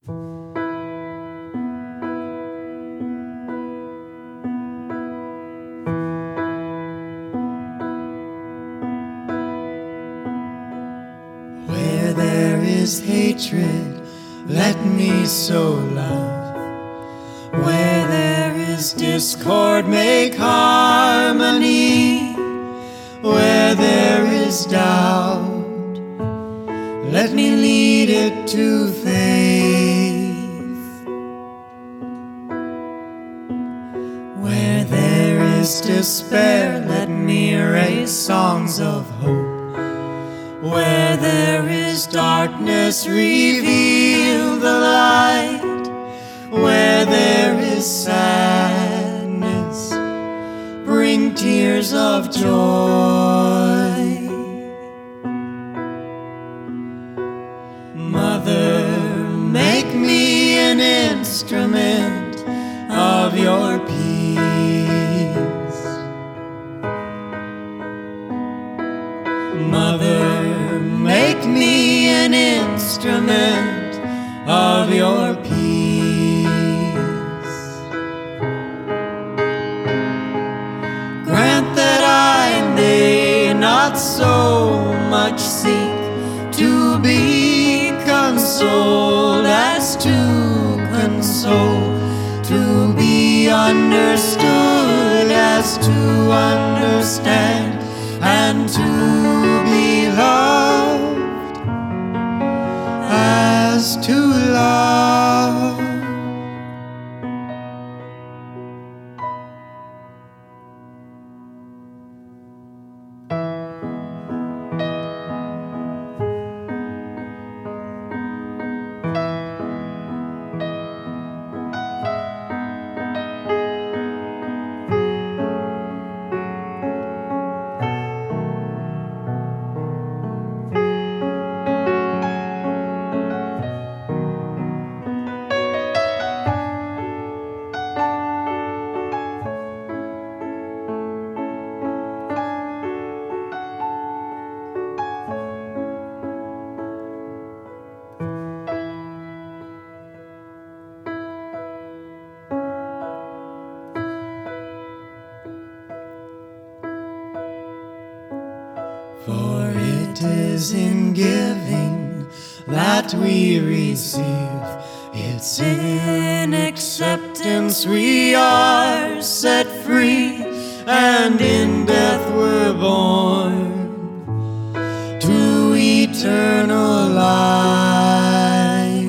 Where there is hatred, let me sow love. Where there is discord, make harmony. Where there is doubt, let me lead it to faith. Where there is despair, let me raise songs of hope. Where there is darkness, reveal the light. Where there is sadness, bring tears of joy. Mother, make me an instrument of your peace. Mother, make me an instrument of your peace. Grant that I may not so much seek to be consoled as to console, to be understood as to understand, and to be loved as to love. For it is in giving that we receive. It's in acceptance we are set free, and in death we're born to eternal life.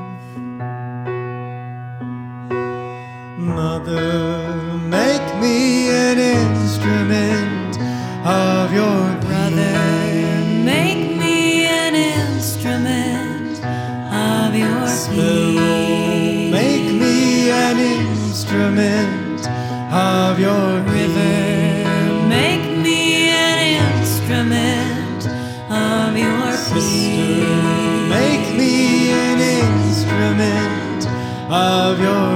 Mother, make me an instrument of your make me an instrument of your peace. Make me an instrument of your river. Make me an instrument of your peace. Make me an instrument of your